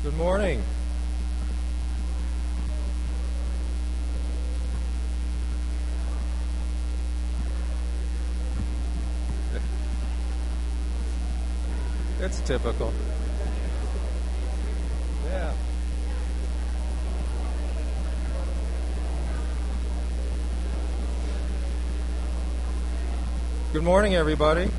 Good morning. It's typical. Yeah. Good morning, everybody.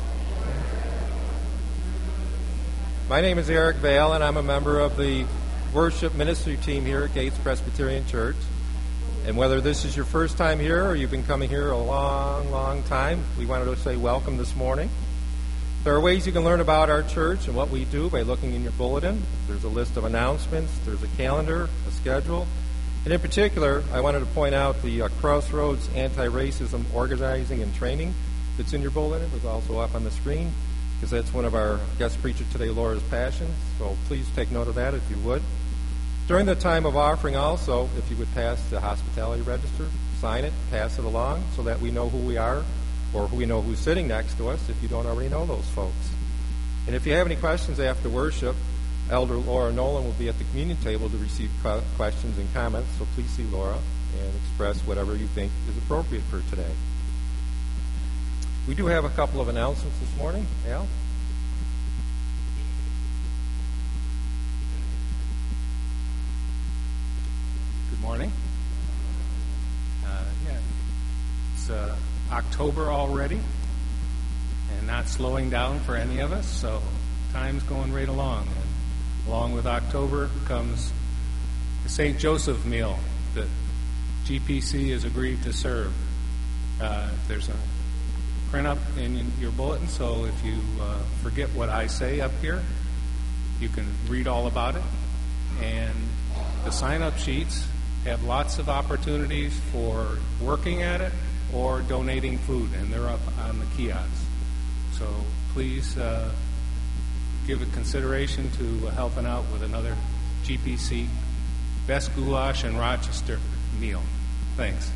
My name is Eric Vale, and I'm a member of the worship ministry team here at Gates Presbyterian Church. And whether this is your first time here or you've been coming here a long, long time, we wanted to say welcome this morning. There are ways you can learn about our church and what we do by looking in your bulletin. There's a list of announcements, there's a calendar, a schedule. And in particular, I wanted to point out the Crossroads Anti-Racism Organizing and Training that's in your bulletin. It's also up on the screen, because that's one of our guest preacher today, Laura's passions. So please take note of that if you would. During the time of offering also, if you would pass the hospitality register, sign it, pass it along so that we know who we are or who we know who's sitting next to us if you don't already know those folks. And if you have any questions after worship, Elder Laura Nolan will be at the communion table to receive questions and comments, so please see Laura and express whatever you think is appropriate for today. We do have a couple of announcements this morning. Al? Good morning. It's October already, and not slowing down for any of us, so time's going right along. And along with October comes the St. Joseph meal that GPC has agreed to serve. There's a print up in your bulletin, so if you forget what I say up here, you can read all about it. And the sign-up sheets have lots of opportunities for working at it or donating food, and they're up on the kiosks. So please give a consideration to helping out with another GPC Best Goulash in Rochester meal. Thanks.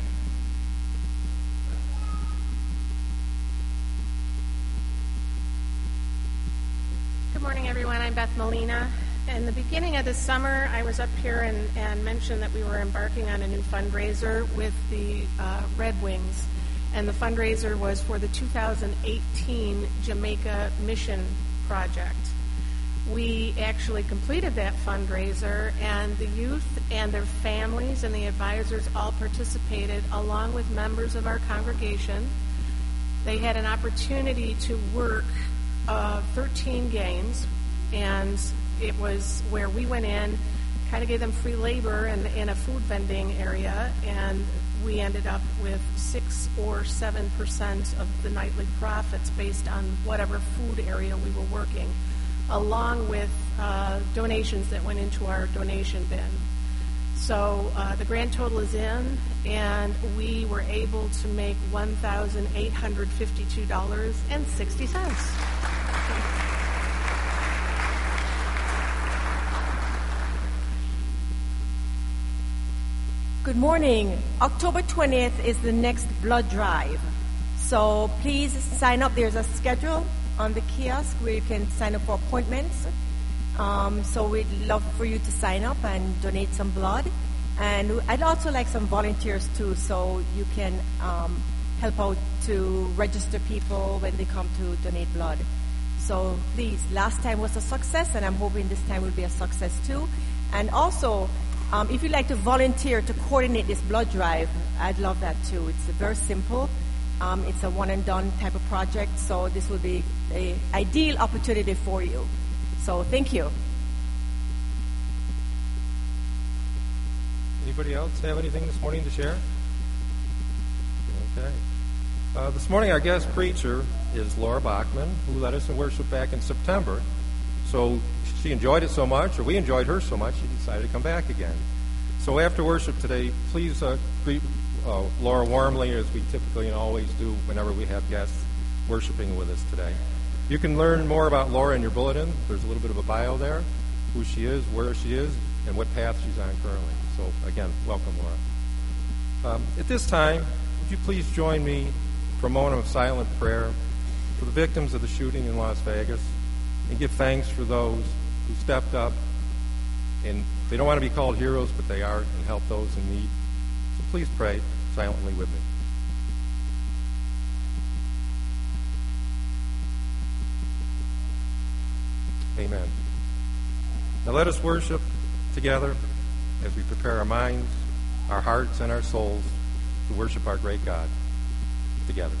Good morning, everyone. I'm Beth Molina. In the beginning of this summer, I was up here and mentioned that we were embarking on a new fundraiser with the Red Wings. And the fundraiser was for the 2018 Jamaica Mission Project. We actually completed that fundraiser, and the youth and their families and the advisors all participated, along with members of our congregation. They had an opportunity to work 13 games, and it was where we went in, kind of gave them free labor in a food vending area, and we ended up with 6 or 7% of the nightly profits based on whatever food area we were working, along with donations that went into our donation bin. So the grand total is in, and we were able to make $1,852.60. Good morning. October 20th is the next blood drive. So please sign up. There's a schedule on the kiosk where you can sign up for appointments. So we'd love for you to sign up and donate some blood. And I'd also like some volunteers too, so you can help out to register people when they come to donate blood. So please, last time was a success, and I'm hoping this time will be a success too. And also, if you'd like to volunteer to coordinate this blood drive, I'd love that too. It's very simple. It's a one-and-done type of project, so this will be an ideal opportunity for you. So thank you. Anybody else have anything this morning to share? Okay. This morning our guest preacher is Laura Bachman, who led us in worship back in September. So she enjoyed it so much, or we enjoyed her so much, she decided to come back again. So after worship today, please greet Laura warmly, as we typically and always do whenever we have guests worshiping with us today. You can learn more about Laura in your bulletin. There's a little bit of a bio there, who she is, where she is, and what path she's on currently. So again, welcome, Laura. At this time, would you please join me for a moment of silent prayer for the victims of the shooting in Las Vegas, and give thanks for those who stepped up And they don't want to be called heroes, but they are, and help those in need. So please pray silently with me. Amen. Now let us worship together as we prepare our minds, our hearts, and our souls to worship our great God together.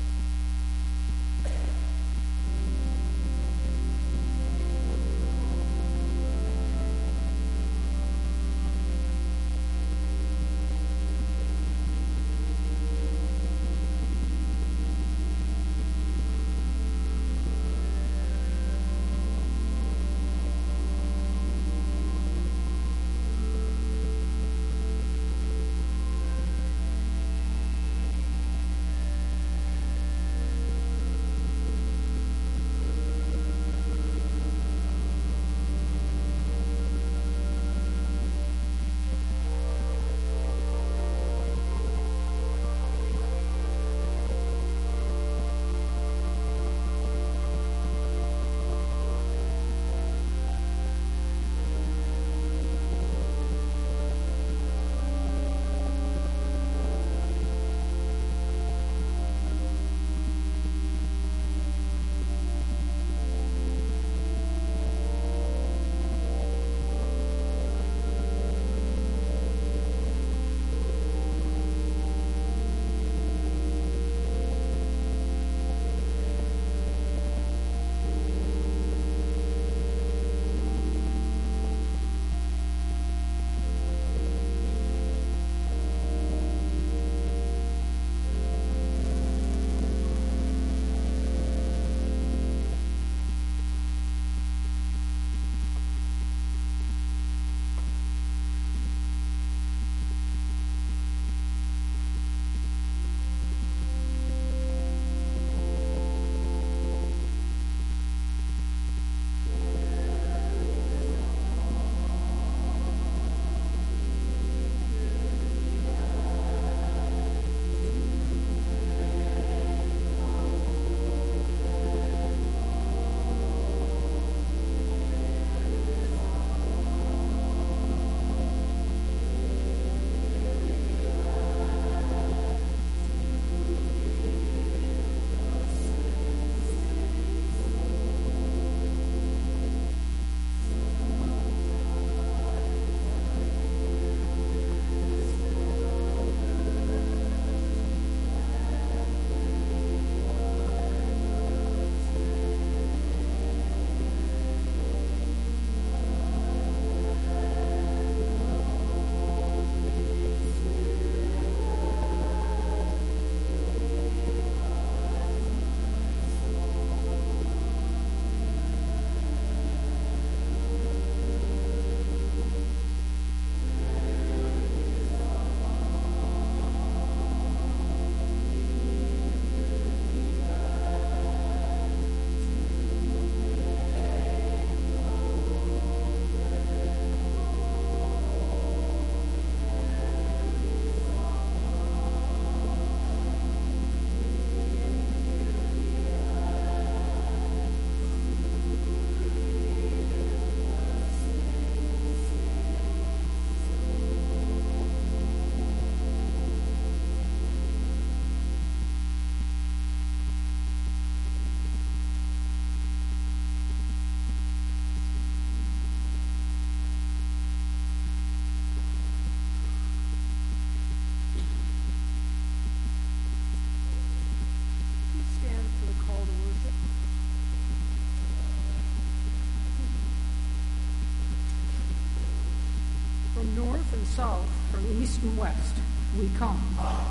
south, from east and west, we come.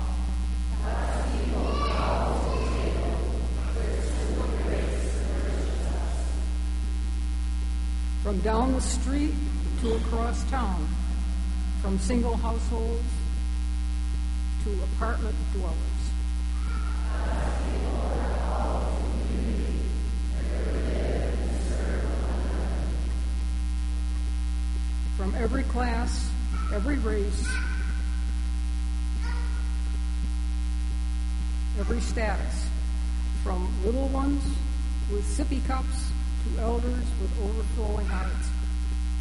From down the street to across town, from single households to apartment dwellers. From every class, every race, every status, from little ones with sippy cups to elders with overflowing hearts.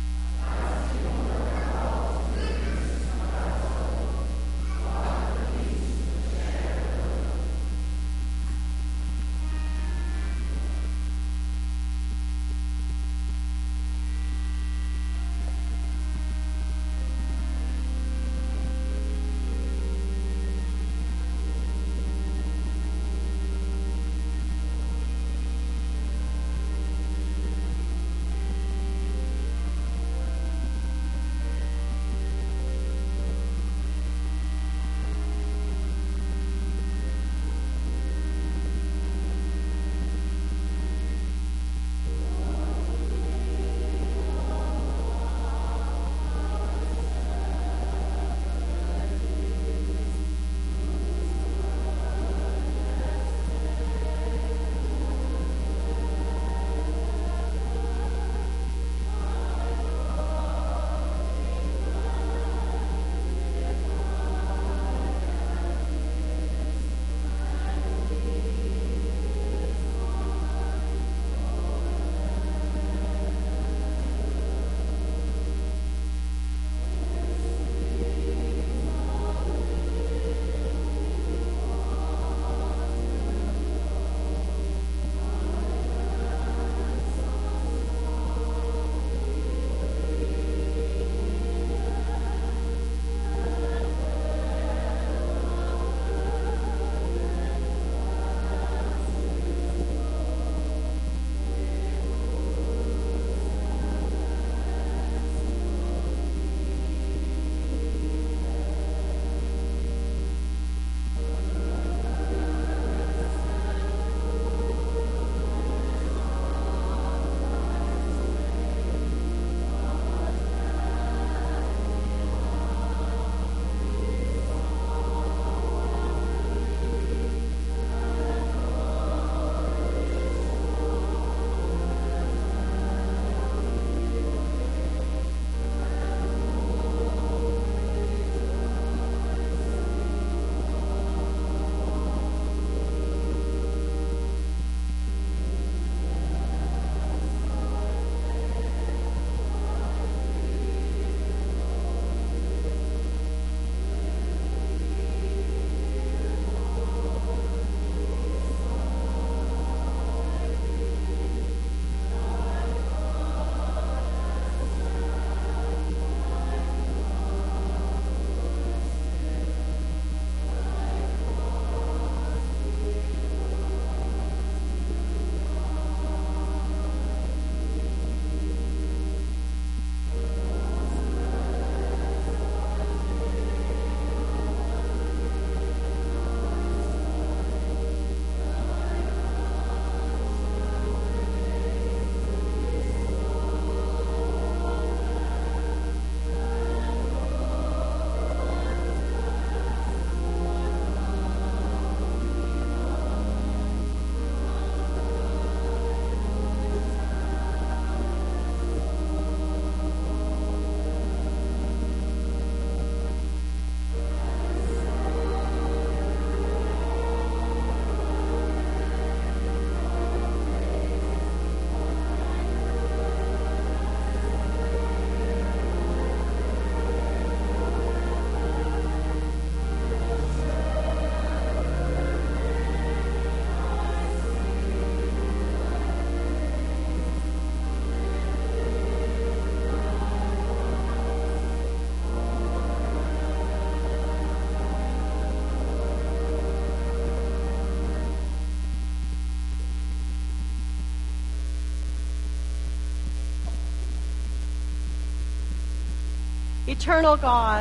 Eternal God,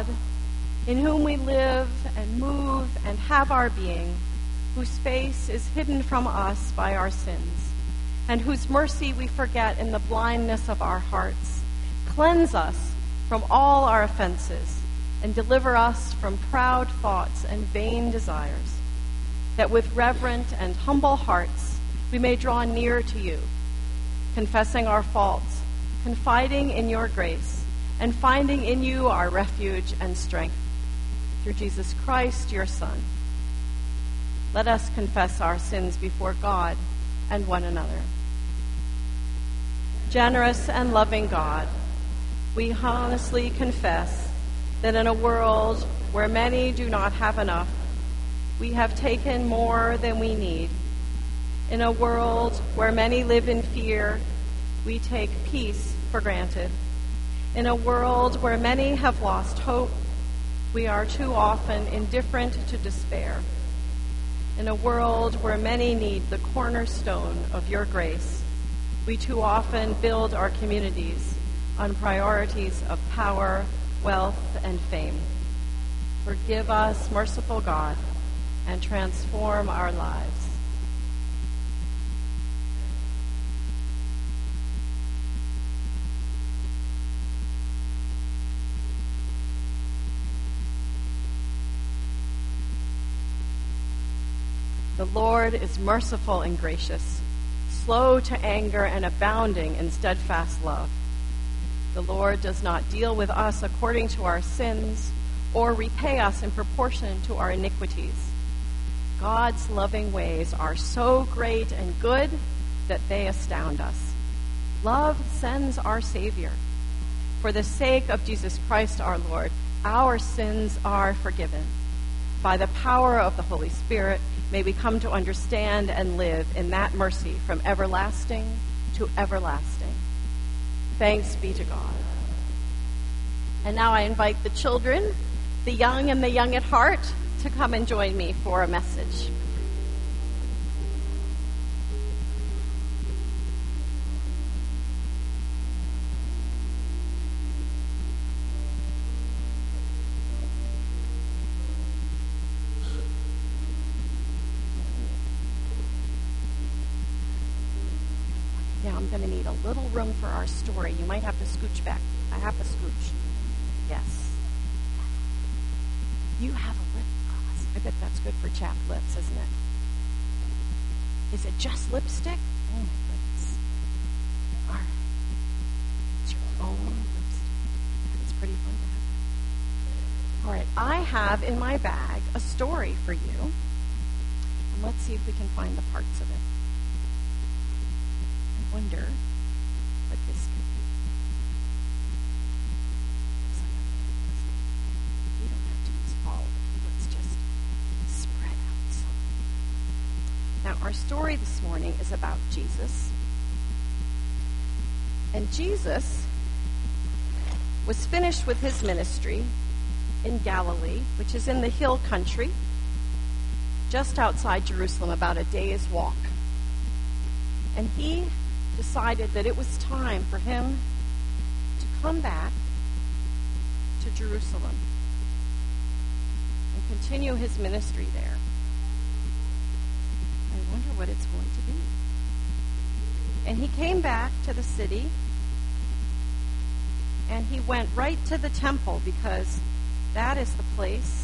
in whom we live and move and have our being, whose face is hidden from us by our sins, and whose mercy we forget in the blindness of our hearts, cleanse us from all our offenses and deliver us from proud thoughts and vain desires, that with reverent and humble hearts we may draw near to you, confessing our faults, confiding in your grace, and finding in you our refuge and strength. Through Jesus Christ, your Son. Let us confess our sins before God and one another. Generous and loving God, we honestly confess that in a world where many do not have enough, we have taken more than we need. In a world where many live in fear, we take peace for granted. In a world where many have lost hope, we are too often indifferent to despair. In a world where many need the cornerstone of your grace, we too often build our communities on priorities of power, wealth, and fame. Forgive us, merciful God, and transform our lives. The Lord is merciful and gracious, slow to anger and abounding in steadfast love. The Lord does not deal with us according to our sins or repay us in proportion to our iniquities. God's loving ways are so great and good that they astound us. Love sends our Savior. For the sake of Jesus Christ our Lord, our sins are forgiven. By the power of the Holy Spirit, may we come to understand and live in that mercy from everlasting to everlasting. Thanks be to God. And now I invite the children, the young and the young at heart, to come and join me for a message. I'm going to need a little room for our story. You might have to scooch back. I have to scooch. Yes. You have a lip gloss. I bet that's good for chapped lips, isn't it? Is it just lipstick? Oh, my goodness. All right. It's your own lipstick. It's pretty fun to have. All right. I have in my bag a story for you. And let's see if we can find the parts of it. Wonder what this could be. We don't have to use all of it. Let's just spread out some. Now, our story this morning is about Jesus. And Jesus was finished with his ministry in Galilee, which is in the hill country, just outside Jerusalem, about a day's walk. And he decided that it was time for him to come back to Jerusalem and continue his ministry there. I wonder what it's going to be. And he came back to the city, and he went right to the temple, because that is the place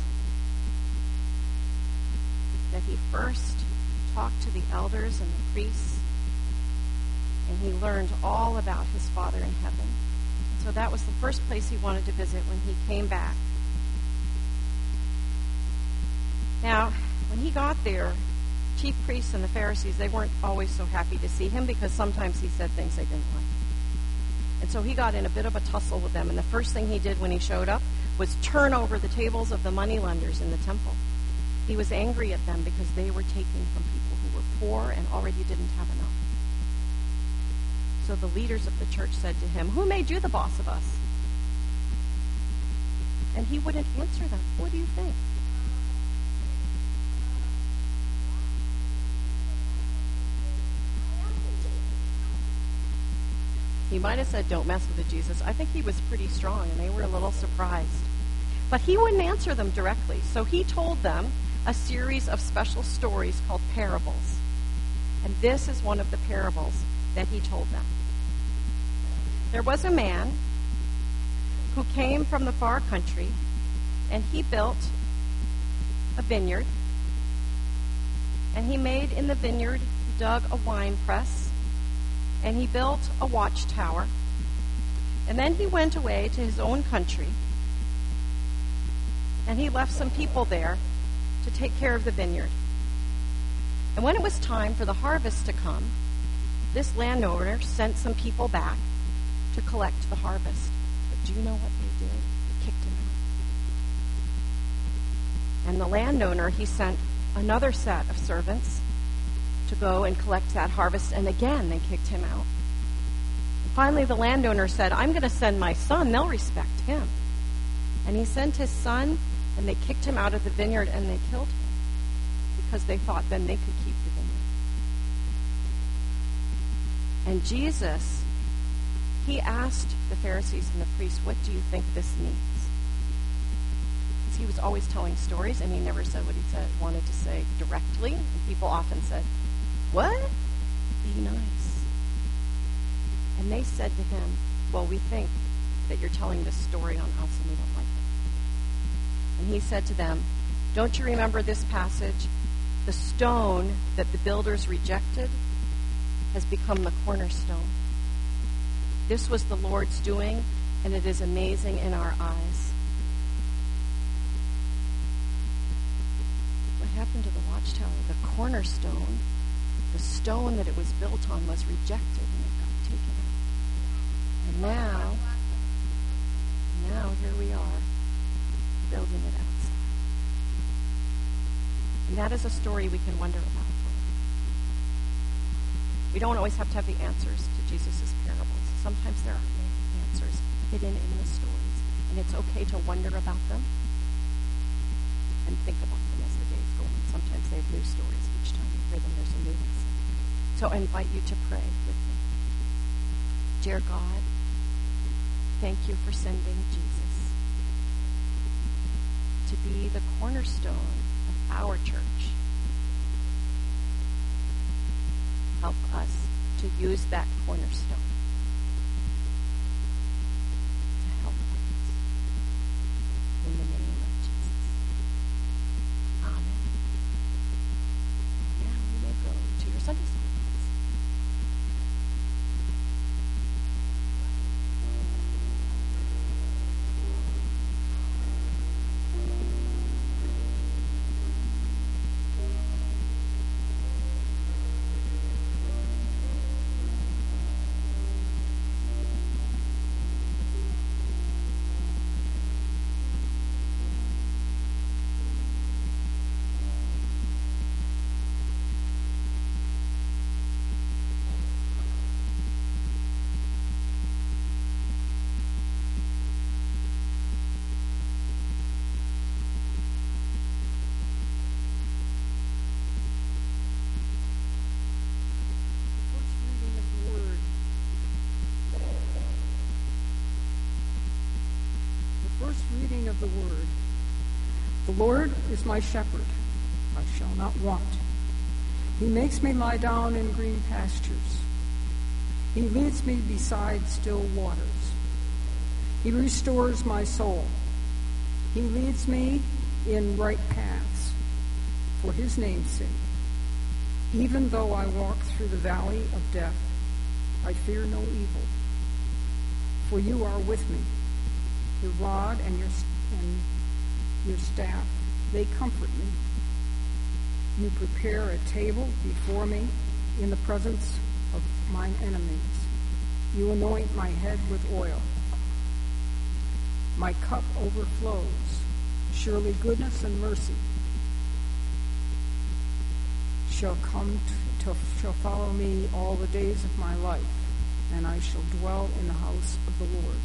that he first talked to the elders and the priests. And he learned all about his Father in heaven. So that was the first place he wanted to visit when he came back. Now, when he got there, chief priests and the Pharisees, they weren't always so happy to see him, because sometimes he said things they didn't like. And so he got in a bit of a tussle with them. And the first thing he did when he showed up was turn over the tables of the moneylenders in the temple. He was angry at them because they were taking from people who were poor and already didn't have enough. So the leaders of the church said to him, "Who made you the boss of us?" And he wouldn't answer them. What do you think? He might have said, "Don't mess with it, Jesus." I think he was pretty strong, and they were a little surprised. But he wouldn't answer them directly. So he told them a series of special stories called parables. And this is one of the parables that he told them. There was a man who came from the far country, and he built a vineyard. And he made in the vineyard, he dug a wine press, and he built a watchtower. And then he went away to his own country, and he left some people there to take care of the vineyard. And when it was time for the harvest to come, this landowner sent some people back to collect the harvest, the Do you know what they did? They kicked him out. And the landowner, he sent another set of servants to go and collect that harvest, and again they kicked him out. And finally the landowner said, I'm going to send my son, they'll respect him. And he sent his son, and they kicked him out of the vineyard and they killed him because they thought then they could keep the vineyard. And Jesus, he asked the Pharisees and the priests, what do you think this means? Because he was always telling stories, and he never said what he wanted to say directly. And people often said, what? Be nice. And they said to him, well, we think that you're telling this story on us, and we don't like it. And he said to them, don't you remember this passage? The stone that the builders rejected has become the cornerstone. This was the Lord's doing, and it is amazing in our eyes. What happened to the watchtower? The cornerstone, the stone that it was built on, was rejected, and it got taken out. And now here we are, building it outside. And that is a story we can wonder about. We don't always have to have the answers to Jesus' parables. Sometimes there are many answers hidden in the stories, and it's okay to wonder about them and think about them as the days go on. Sometimes they have new stories. Each time you hear them, there's a new lesson. So I invite you to pray with me. Dear God, thank you for sending Jesus to be the cornerstone of our church. Help us to use that cornerstone to help others. In the name of Jesus. Amen. Now you may go to your Sunday school class. Reading of the Word. The Lord is my shepherd, I shall not want. He makes me lie down in green pastures. He leads me beside still waters. He restores my soul. He leads me in right paths for his name's sake. Even though I walk through the valley of death, I fear no evil, for you are with me. Your rod and your staff, they comfort me. You prepare a table before me in the presence of mine enemies. You anoint my head with oil. My cup overflows. Surely goodness and mercy shall follow me all the days of my life, and I shall dwell in the house of the Lord.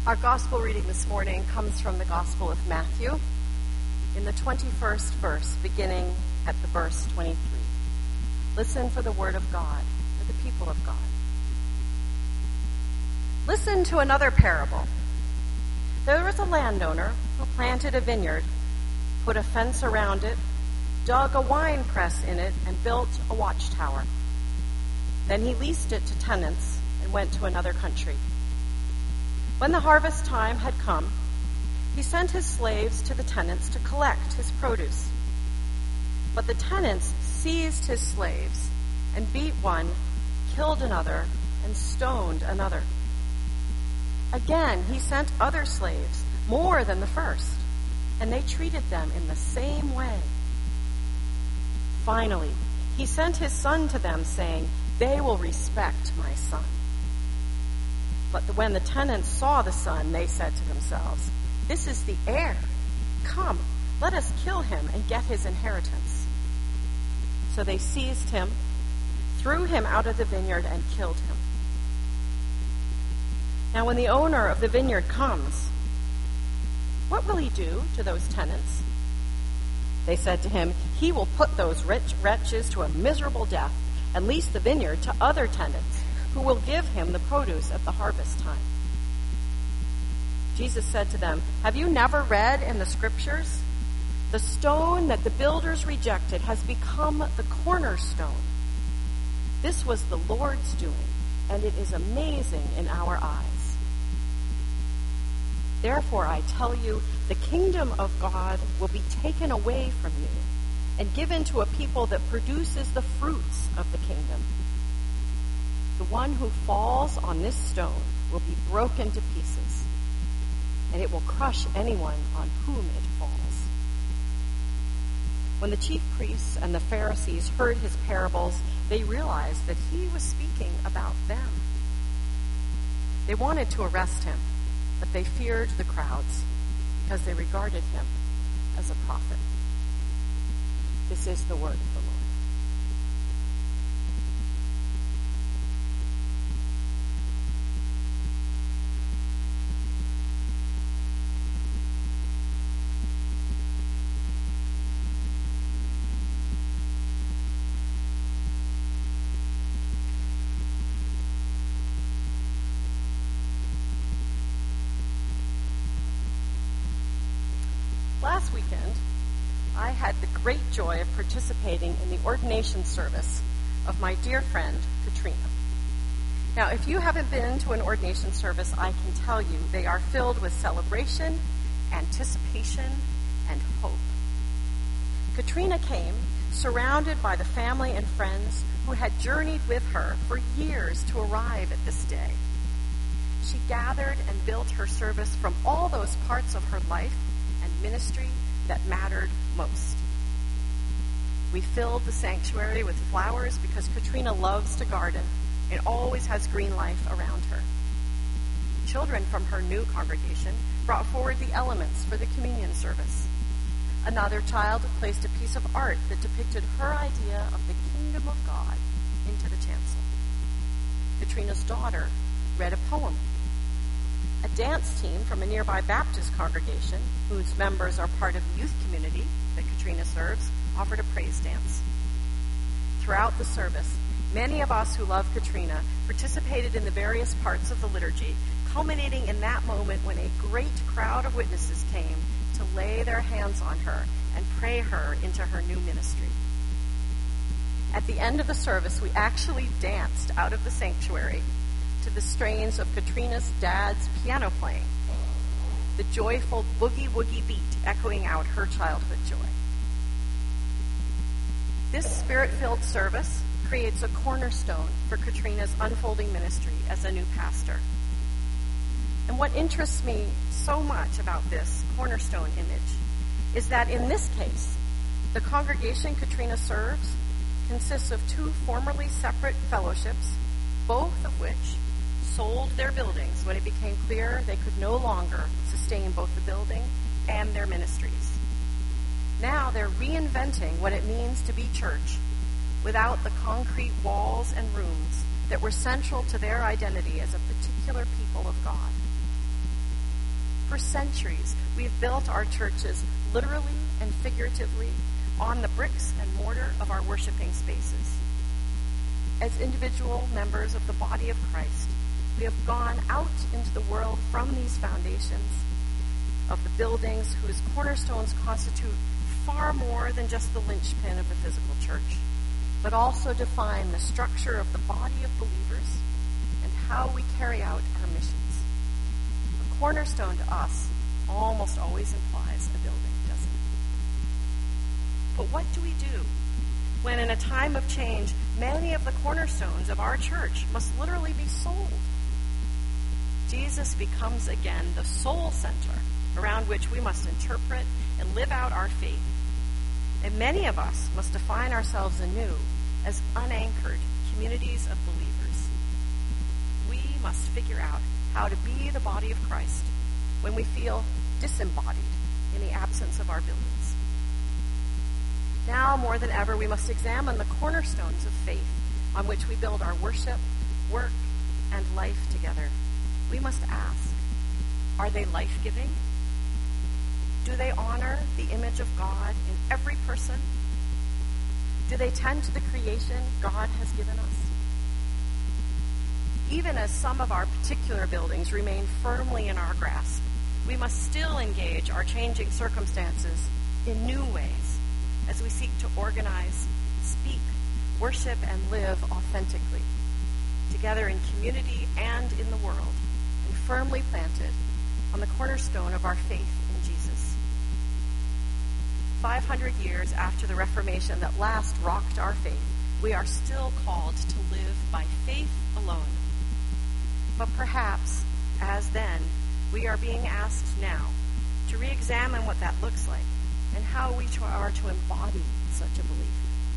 Our gospel reading this morning comes from the Gospel of Matthew in the 21st verse, beginning at the verse 23. Listen for the word of God, for the people of God. Listen to another parable. There was a landowner who planted a vineyard, put a fence around it, dug a wine press in it, and built a watchtower. Then he leased it to tenants and went to another country. When the harvest time had come, he sent his slaves to the tenants to collect his produce. But the tenants seized his slaves and beat one, killed another, and stoned another. Again, he sent other slaves, more than the first, and they treated them in the same way. Finally, he sent his son to them, saying, "They will respect my son." But when the tenants saw the son, they said to themselves, "This is the heir. Come, let us kill him and get his inheritance." So they seized him, threw him out of the vineyard, and killed him. Now when the owner of the vineyard comes, what will he do to those tenants? They said to him, "He will put those rich wretches to a miserable death and lease the vineyard to other tenants, who will give him the produce at the harvest time." Jesus said to them, "Have you never read in the scriptures? The stone that the builders rejected has become the cornerstone. This was the Lord's doing, and it is amazing in our eyes. Therefore, I tell you, the kingdom of God will be taken away from you and given to a people that produces the fruits of the kingdom. The one who falls on this stone will be broken to pieces, and it will crush anyone on whom it falls." When the chief priests and the Pharisees heard his parables, they realized that he was speaking about them. They wanted to arrest him, but they feared the crowds because they regarded him as a prophet. This is the word of the Lord. Last weekend, I had the great joy of participating in the ordination service of my dear friend, Katrina. Now, if you haven't been to an ordination service, I can tell you they are filled with celebration, anticipation, and hope. Katrina came surrounded by the family and friends who had journeyed with her for years to arrive at this day. She gathered and built her service from all those parts of her life and ministry that mattered most. We filled the sanctuary with flowers because Katrina loves to garden and always has green life around her. Children from her new congregation brought forward the elements for the communion service. Another child placed a piece of art that depicted her idea of the kingdom of God into the chancel. Katrina's daughter read a poem. A dance team from a nearby Baptist congregation, whose members are part of the youth community that Katrina serves, offered a praise dance. Throughout the service, many of us who love Katrina participated in the various parts of the liturgy, culminating in that moment when a great crowd of witnesses came to lay their hands on her and pray her into her new ministry. At the end of the service, we actually danced out of the sanctuary to the strains of Katrina's dad's piano playing, the joyful boogie-woogie beat echoing out her childhood joy. This spirit-filled service creates a cornerstone for Katrina's unfolding ministry as a new pastor. And what interests me so much about this cornerstone image is that in this case, the congregation Katrina serves consists of two formerly separate fellowships, both of which sold their buildings when it became clear they could no longer sustain both the building and their ministries. Now they're reinventing what it means to be church without the concrete walls and rooms that were central to their identity as a particular people of God. For centuries, we've built our churches literally and figuratively on the bricks and mortar of our worshiping spaces. As individual members of the body of Christ, we have gone out into the world from these foundations of the buildings whose cornerstones constitute far more than just the linchpin of the physical church, but also define the structure of the body of believers and how we carry out our missions. A cornerstone to us almost always implies a building, doesn't it? But what do we do when in a time of change, many of the cornerstones of our church must literally be sold? Jesus becomes again the soul center around which we must interpret and live out our faith. And many of us must define ourselves anew as unanchored communities of believers. We must figure out how to be the body of Christ when we feel disembodied in the absence of our buildings. Now more than ever, we must examine the cornerstones of faith on which we build our worship, work, and life together. We must ask, are they life-giving? Do they honor the image of God in every person? Do they tend to the creation God has given us? Even as some of our particular buildings remain firmly in our grasp, we must still engage our changing circumstances in new ways as we seek to organize, speak, worship, and live authentically, together in community and in the world, and firmly planted on the cornerstone of our faith in Jesus. 500 years after the Reformation that last rocked our faith, we are still called to live by faith alone. But perhaps, as then, we are being asked now to re-examine what that looks like and how we are to embody such a belief.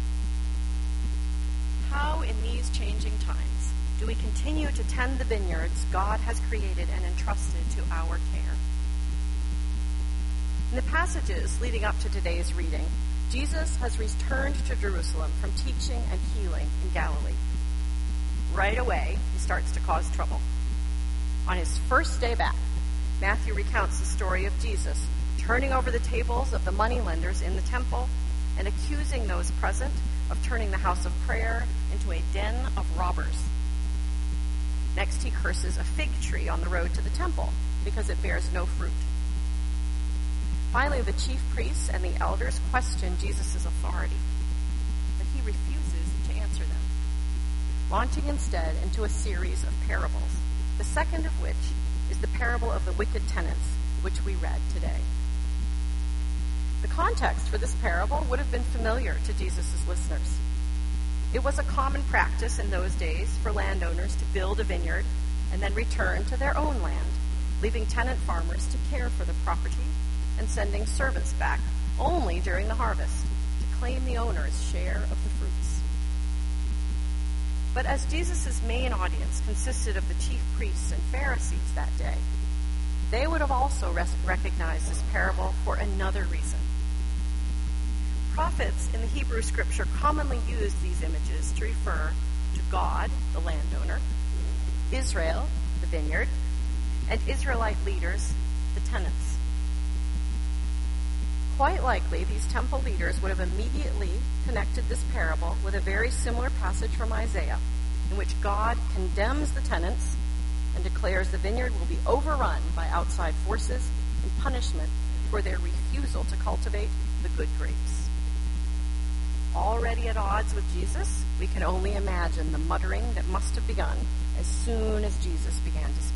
How, in these changing times, do we continue to tend the vineyards God has created and entrusted to our care? In the passages leading up to today's reading, Jesus has returned to Jerusalem from teaching and healing in Galilee. Right away, he starts to cause trouble. On his first day back, Matthew recounts the story of Jesus turning over the tables of the moneylenders in the temple and accusing those present of turning the house of prayer into a den of robbers. Next, he curses a fig tree on the road to the temple because it bears no fruit. Finally, the chief priests and the elders question Jesus' authority, but he refuses to answer them, launching instead into a series of parables, the second of which is the parable of the wicked tenants, which we read today. The context for this parable would have been familiar to Jesus' listeners. It was a common practice in those days for landowners to build a vineyard and then return to their own land, leaving tenant farmers to care for the property and sending servants back only during the harvest to claim the owner's share of the fruits. But as Jesus' main audience consisted of the chief priests and Pharisees that day, they would have also recognized this parable for another reason. Prophets in the Hebrew scripture commonly used these images to refer to God, the landowner, Israel, the vineyard, and Israelite leaders, the tenants. Quite likely, these temple leaders would have immediately connected this parable with a very similar passage from Isaiah, in which God condemns the tenants and declares the vineyard will be overrun by outside forces in punishment for their refusal to cultivate the good grapes. Already at odds with Jesus, we can only imagine the muttering that must have begun as soon as Jesus began to speak.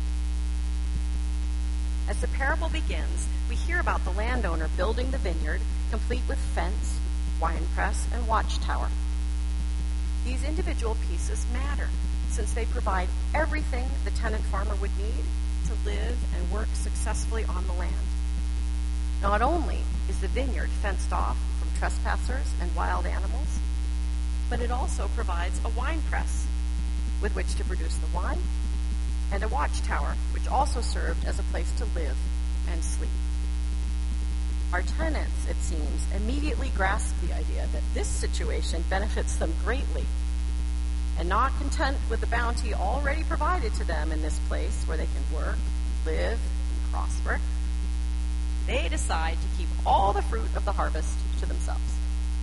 As the parable begins, we hear about the landowner building the vineyard, complete with fence, winepress, and watchtower. These individual pieces matter, since they provide everything the tenant farmer would need to live and work successfully on the land. Not only is the vineyard fenced off from trespassers and wild animals, but it also provides a wine press with which to produce the wine, and a watchtower, which also served as a place to live and sleep. Our tenants, it seems, immediately grasp the idea that this situation benefits them greatly, and not content with the bounty already provided to them in this place where they can work, live, prosper, they decide to keep all the fruit of the harvest to themselves.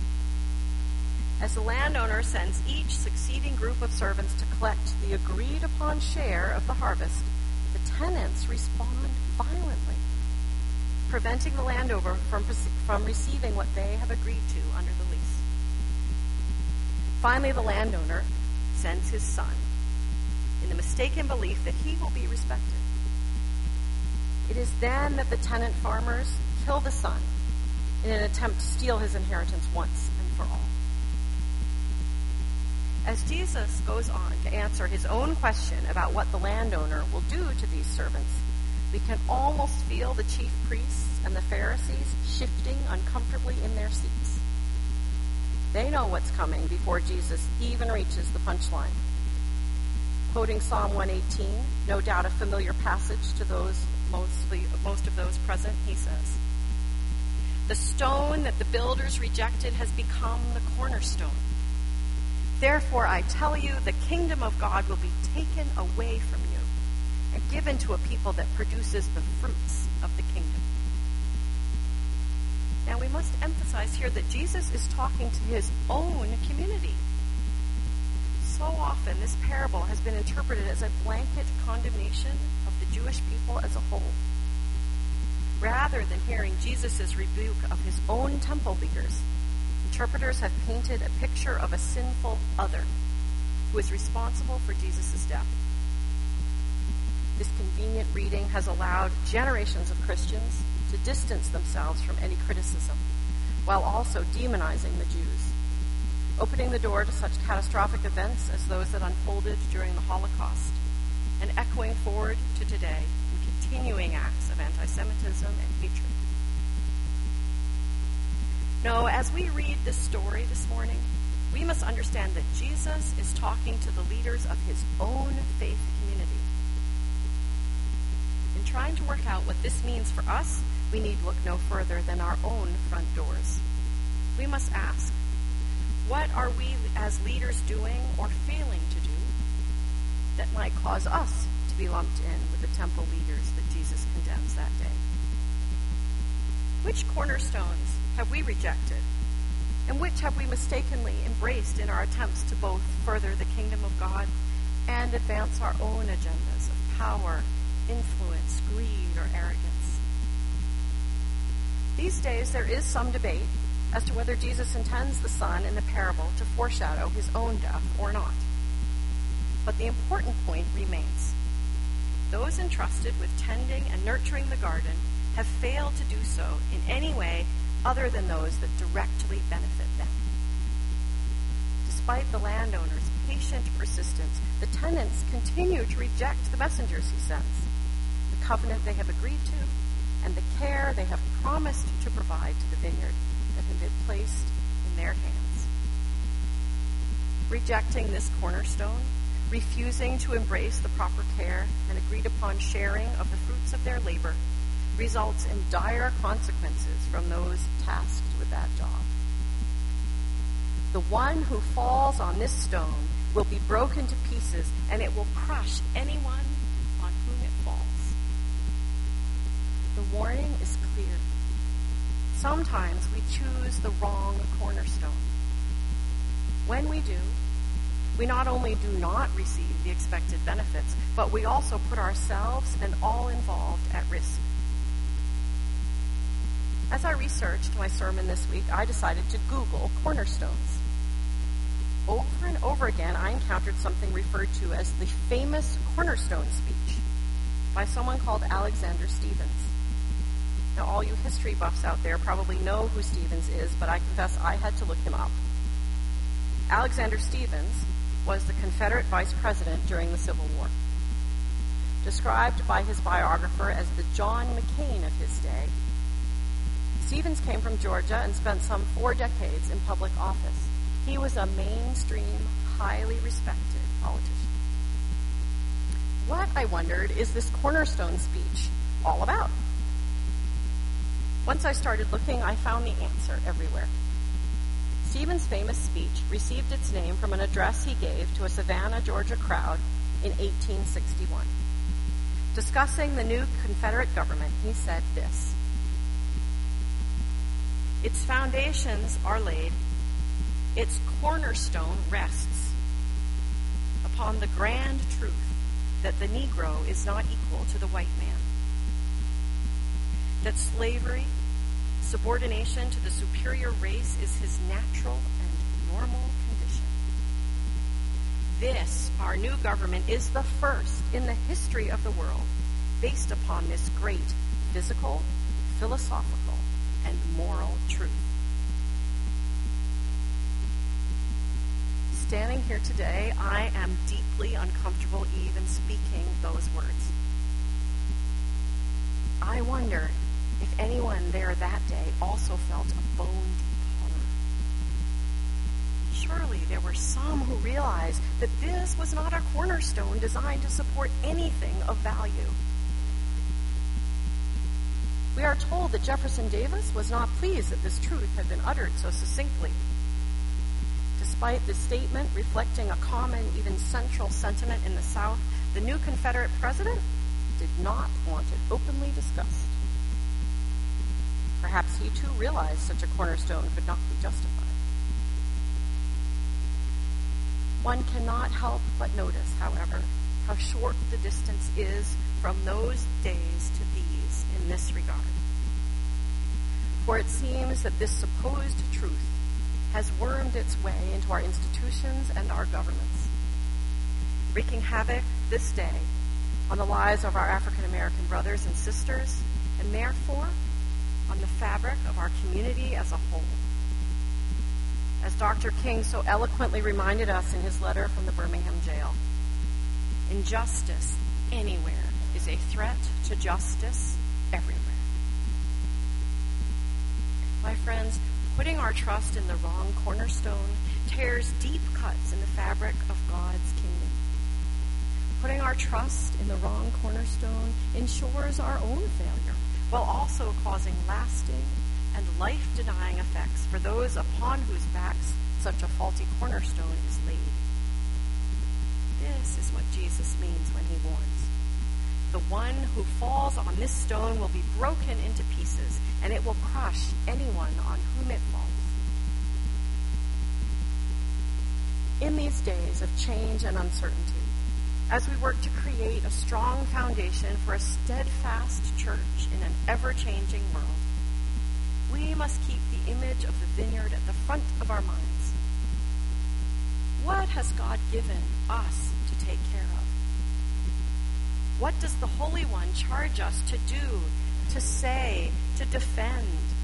As the landowner sends each succeeding group of servants to collect the agreed-upon share of the harvest, the tenants respond violently, preventing the landowner from receiving what they have agreed to under the lease. Finally, the landowner sends his son in the mistaken belief that he will be respected. It is then that the tenant farmers kill the son in an attempt to steal his inheritance once and for all. As Jesus goes on to answer his own question about what the landowner will do to these servants, we can almost feel the chief priests and the Pharisees shifting uncomfortably in their seats. They know what's coming before Jesus even reaches the punchline. Quoting Psalm 118, no doubt a familiar passage to most of those present, he says, "The stone that the builders rejected has become the cornerstone. Therefore, I tell you, the kingdom of God will be taken away from you and given to a people that produces the fruits of the kingdom." Now, we must emphasize here that Jesus is talking to his own community. So often, this parable has been interpreted as a blanket condemnation of the Jewish people as a whole. Rather than hearing Jesus' rebuke of his own temple leaders, interpreters have painted a picture of a sinful other who is responsible for Jesus' death. This convenient reading has allowed generations of Christians to distance themselves from any criticism, while also demonizing the Jews, opening the door to such catastrophic events as those that unfolded during the Holocaust, and echoing forward to today in continuing acts of anti-Semitism and hatred. No, as we read this story this morning, we must understand that Jesus is talking to the leaders of his own faith community. In trying to work out what this means for us, we need look no further than our own front doors. We must ask, what are we as leaders doing or failing to do that might cause us to be lumped in with the temple leaders that Jesus condemns that day? Which cornerstones have we rejected, and which have we mistakenly embraced in our attempts to both further the kingdom of God and advance our own agendas of power, influence, greed, or arrogance? These days, there is some debate as to whether Jesus intends the son in the parable to foreshadow his own death or not. But the important point remains. Those entrusted with tending and nurturing the garden have failed to do so in any way other than those that directly benefit them. Despite the landowner's patient persistence, the tenants continue to reject the messengers he sends, the covenant they have agreed to, and the care they have promised to provide to the vineyard that had been placed in their hands. Rejecting this cornerstone, refusing to embrace the proper care and agreed upon sharing of the fruits of their labor, results in dire consequences from those tasked with that job. The one who falls on this stone will be broken to pieces, and it will crush anyone on whom it falls. The warning is clear. Sometimes we choose the wrong cornerstone. When we do, we not only do not receive the expected benefits, but we also put ourselves and all involved at risk. As I researched my sermon this week, I decided to Google cornerstones. Over and over again, I encountered something referred to as the famous cornerstone speech by someone called Alexander Stevens. Now, all you history buffs out there probably know who Stevens is, but I confess I had to look him up. Alexander Stevens was the Confederate vice president during the Civil War. Described by his biographer as the John McCain of his day, Stevens came from Georgia and spent some 4 decades in public office. He was a mainstream, highly respected politician. What, I wondered, is this cornerstone speech all about? Once I started looking, I found the answer everywhere. Stevens' famous speech received its name from an address he gave to a Savannah, Georgia crowd in 1861. Discussing the new Confederate government, he said this: "Its foundations are laid, its cornerstone rests upon the grand truth that the Negro is not equal to the white man, that slavery, subordination to the superior race is his natural and normal condition. This, our new government, is the first in the history of the world based upon this great physical, philosophical, and moral truth." Standing here today, I am deeply uncomfortable even speaking those words. I wonder if anyone there that day also felt a bone-deep horror. Surely there were some who realized that this was not a cornerstone designed to support anything of value. We are told that Jefferson Davis was not pleased that this truth had been uttered so succinctly. Despite this statement reflecting a common, even central sentiment in the South, the new Confederate president did not want it openly discussed. Perhaps he too realized such a cornerstone could not be justified. One cannot help but notice, however, how short the distance is from those days to these in this regard. For it seems that this supposed truth has wormed its way into our institutions and our governments, wreaking havoc this day on the lives of our African American brothers and sisters, and therefore on the fabric of our community as a whole. As Dr. King so eloquently reminded us in his letter from the Birmingham jail, injustice anywhere is a threat to justice everywhere. My friends, putting our trust in the wrong cornerstone tears deep cuts in the fabric of God's kingdom. Putting our trust in the wrong cornerstone ensures our own failure, while also causing lasting and life-denying effects for those upon whose backs such a faulty cornerstone is laid. This is what Jesus means when he warns: the one who falls on this stone will be broken into pieces, and it will crush anyone on whom it falls. In these days of change and uncertainty, as we work to create a strong foundation for a steadfast church in an ever-changing world, we must keep the image of the vineyard at the front of our minds. What has God given us to take care of? What does the Holy One charge us to do, to say, to defend?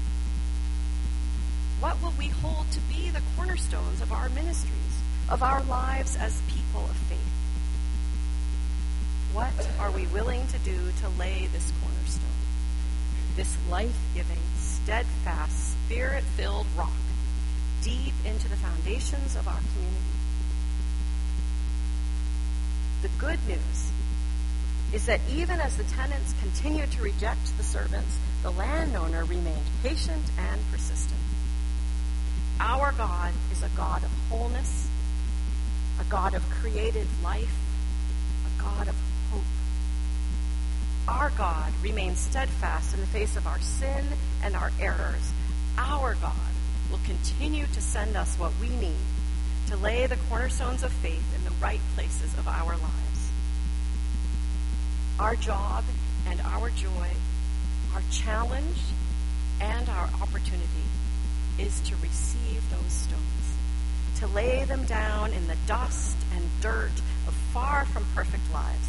What will we hold to be the cornerstones of our ministries, of our lives as people of faith? What are we willing to do to lay this cornerstone, this life-giving, steadfast, spirit-filled rock deep into the foundations of our community? The good news is that even as the tenants continued to reject the servants, the landowner remained patient and persistent. Our God is a God of wholeness, a God of created life, a God of hope. Our God remains steadfast in the face of our sin and our errors. Our God will continue to send us what we need to lay the cornerstones of faith in the right places of our lives. Our job and our joy, our challenge and our opportunity is to receive those stones, to lay them down in the dust and dirt of far from perfect lives.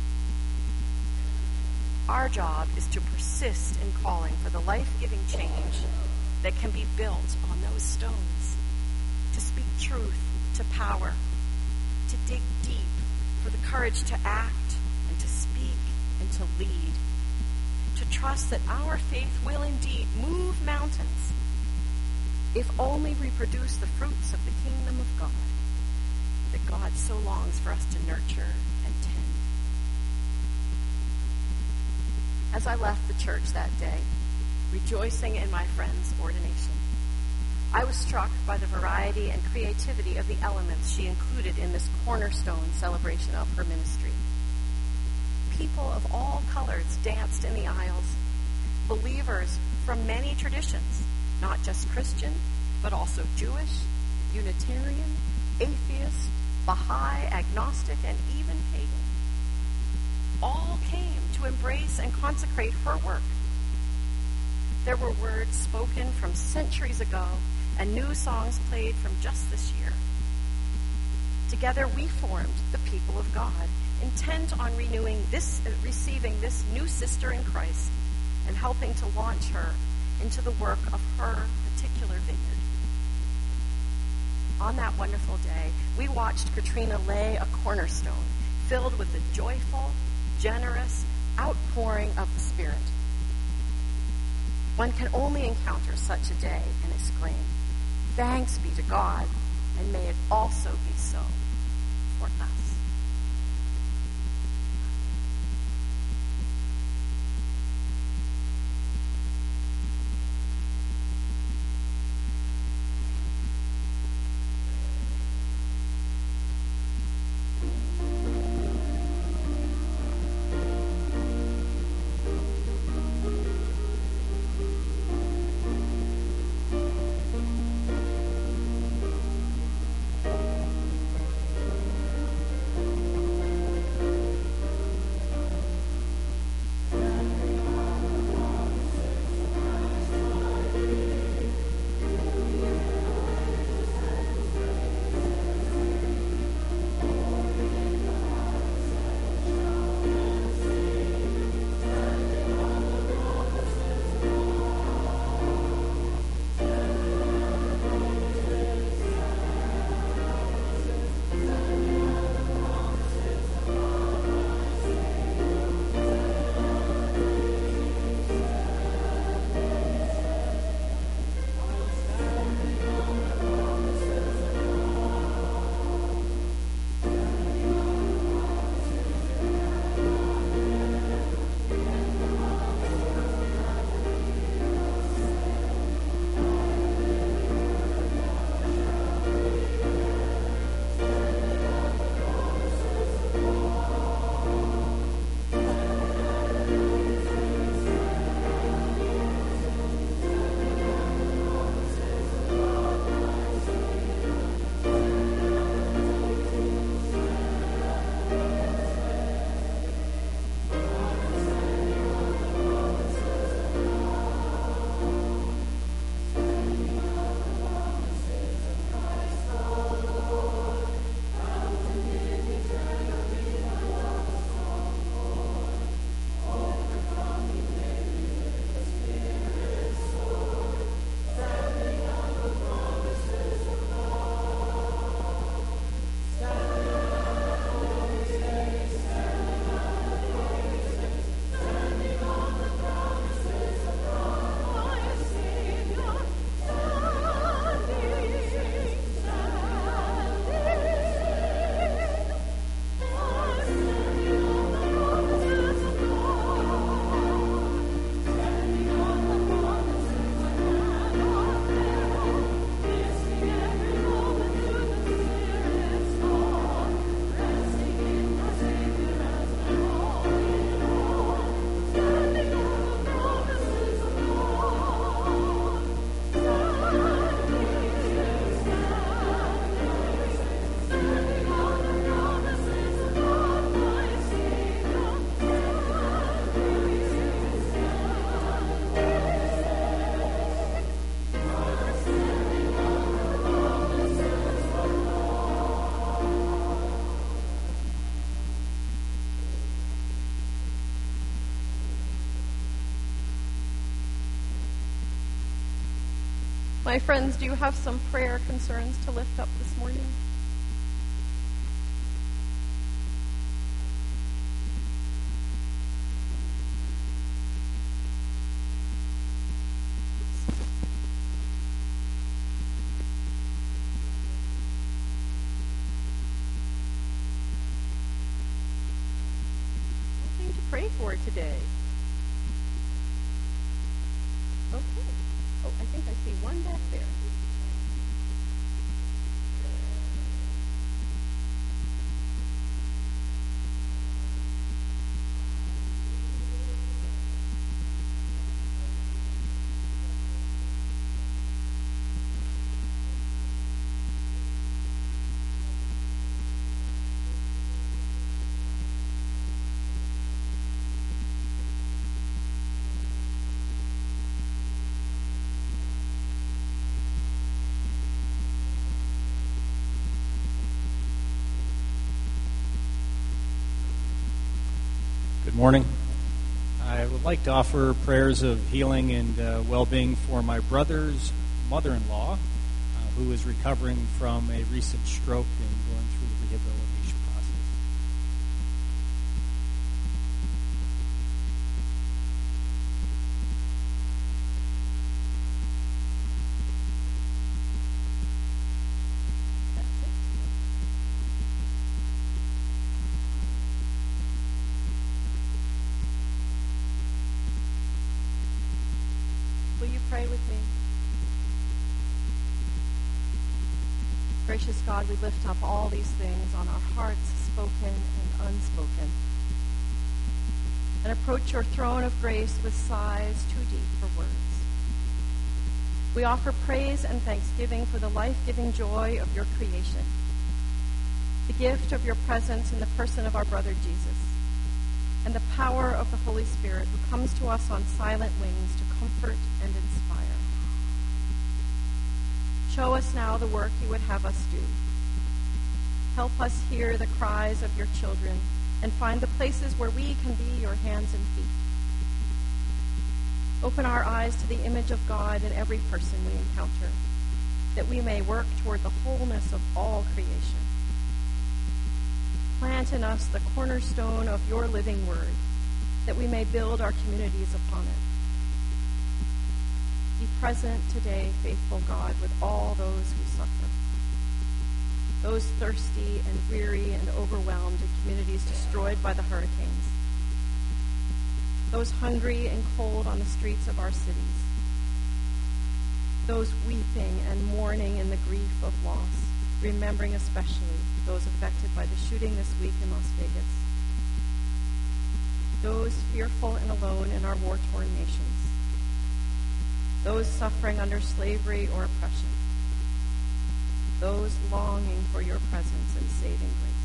Our job is to persist in calling for the life-giving change that can be built on those stones, to speak truth to power, to dig deep for the courage to act and to speak and to lead, to trust that our faith will indeed move mountains if only we produce the fruits of the kingdom of God that God so longs for us to nurture and tend. As I left the church that day, rejoicing in my friend's ordination, I was struck by the variety and creativity of the elements she included in this cornerstone celebration of her ministry. people of all colors danced in the aisles. Believers from many traditions, not just Christian, but also Jewish, Unitarian, atheist, Baha'i, agnostic, and even pagan, all came to embrace and consecrate her work. There were words spoken from centuries ago and new songs played from just this year. Together we formed the people of God, intent on receiving this new sister in Christ and helping to launch her into the work of her particular vineyard. On that wonderful day, we watched Katrina lay a cornerstone filled with the joyful, generous outpouring of the Spirit. One can only encounter such a day and exclaim, "Thanks be to God, and may it also be so for us." My friends, do you have some prayer concerns to lift up this morning? Nothing to pray for today. Okay. Oh, I think I see one back there. Good morning. I would like to offer prayers of healing and well-being for my brother's mother-in-law, who is recovering from a recent stroke and going through the rehabilitation process. Will you pray with me? Gracious God, we lift up all these things on our hearts, spoken and unspoken, and approach your throne of grace with sighs too deep for words. We offer praise and thanksgiving for the life-giving joy of your creation, the gift of your presence in the person of our brother Jesus, and the power of the Holy Spirit who comes to us on silent wings to comfort and inspire. Show us now the work you would have us do. Help us hear the cries of your children and find the places where we can be your hands and feet. Open our eyes to the image of God in every person we encounter, that we may work toward the wholeness of all creation. Plant in us the cornerstone of your living word, that we may build our communities upon it. Be present today, faithful God, with all those who suffer, those thirsty and weary and overwhelmed in communities destroyed by the hurricanes, those hungry and cold on the streets of our cities, those weeping and mourning in the grief of loss, remembering especially those affected by the shooting this week in Las Vegas, those fearful and alone in our war-torn nations, those suffering under slavery or oppression, those longing for your presence and saving grace.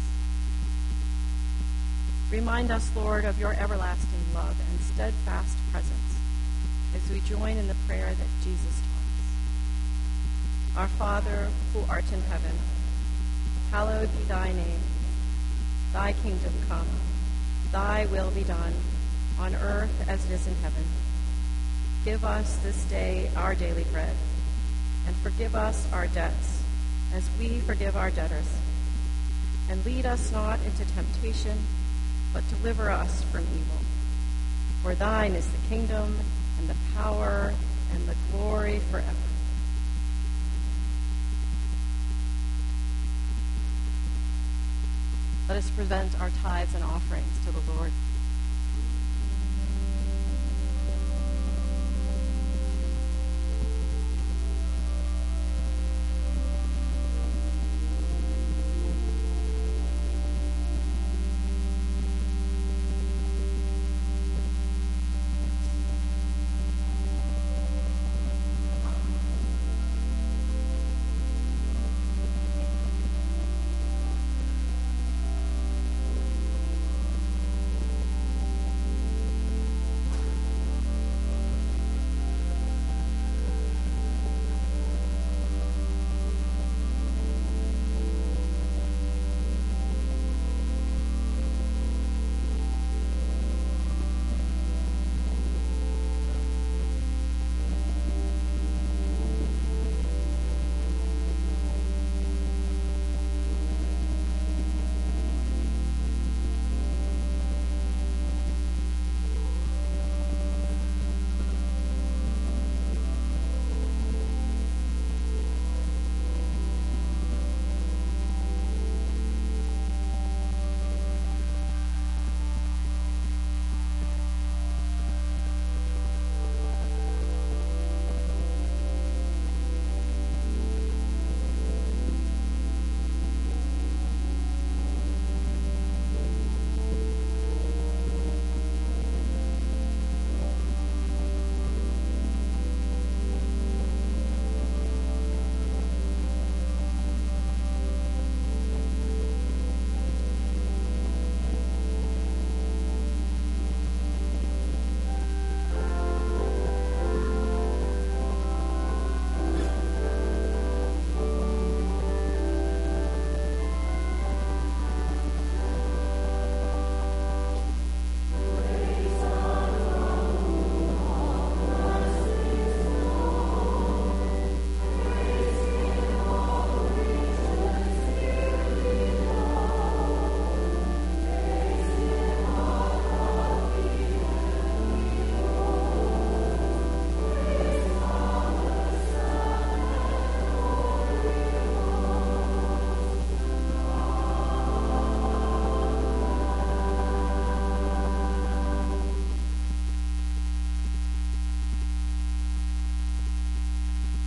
Remind us, Lord, of your everlasting love and steadfast presence as we join in the prayer that Jesus taught us. Our Father, who art in heaven, hallowed be thy name. Thy kingdom come, thy will be done, on earth as it is in heaven. Give us this day our daily bread, and forgive us our debts, as we forgive our debtors. And lead us not into temptation, but deliver us from evil. For thine is the kingdom, and the power, and the glory forever. Let us present our tithes and offerings to the Lord.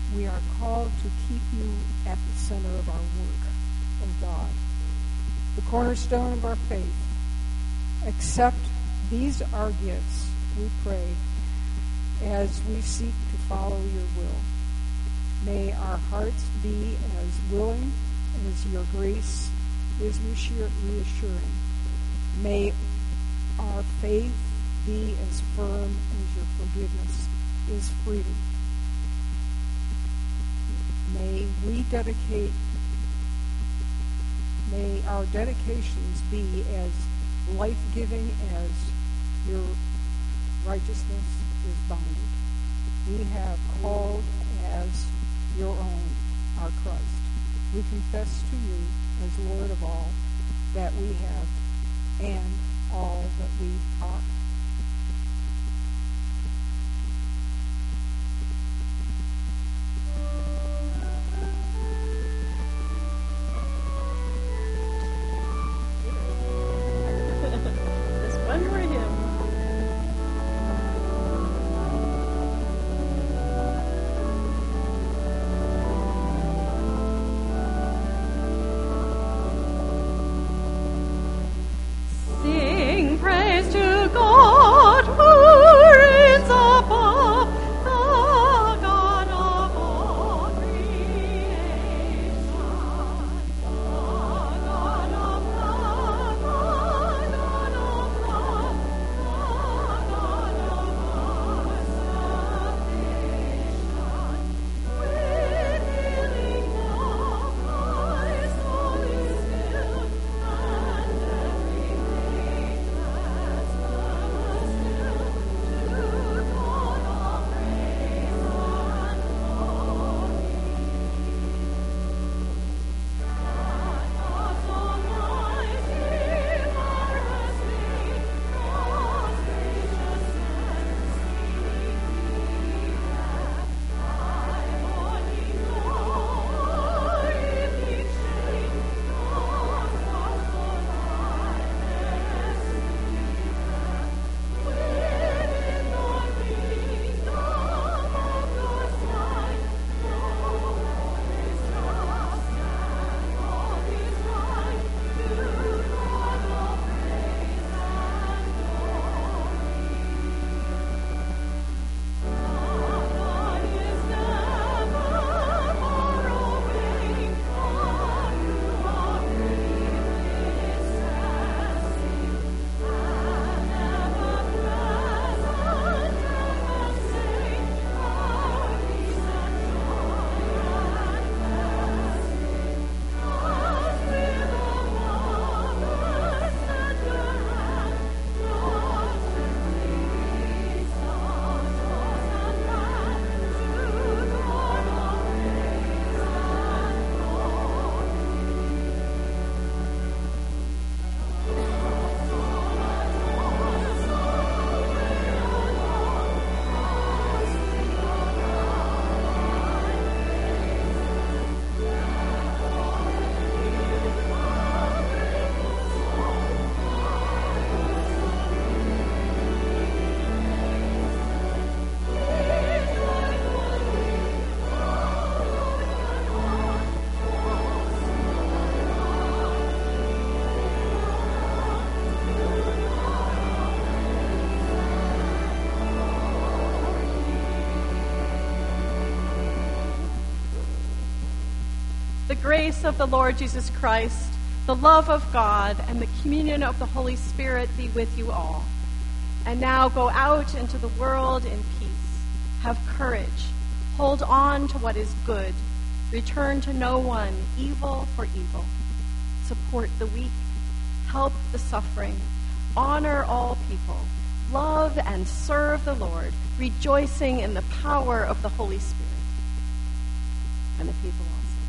We are called to keep you at the center of our work, O God, the cornerstone of our faith. Accept these our gifts, we pray, as we seek to follow your will. May our hearts be as willing as your grace is reassuring. May our faith be as firm as your forgiveness is freedom. May our dedications be as life-giving as your righteousness is bounded. We have called as your own our Christ. We confess to you as Lord of all that we have and all that we are. This one for him. Sing praise to God who reigns above, the God of all creation. The God of love, the God of love, the God of our salvation. With healing love, my soul is filled, and every vein has still to God all praise and glory. God Almighty, marvelous thing, most gracious and sweet, thy morning glory be changed, no thoughts for thy within thy kingdom of your sight, all is just and all is right, to God all praise and glory. God is never far away, on you are grievous and sing, and ever present, ever safe, our peace and joy and blessing. As with a mother's tender hand, draws gently leads the chosen man, to God all praise and glory. The grace of the Lord Jesus Christ, the love of God, and the communion of the Holy Spirit be with you all. And now go out into the world in peace. Have courage. Hold on to what is good. Return to no one evil for evil. Support the weak. Help the suffering. Honor all people. Love and serve the Lord, rejoicing in the power of the Holy Spirit. And the people all say,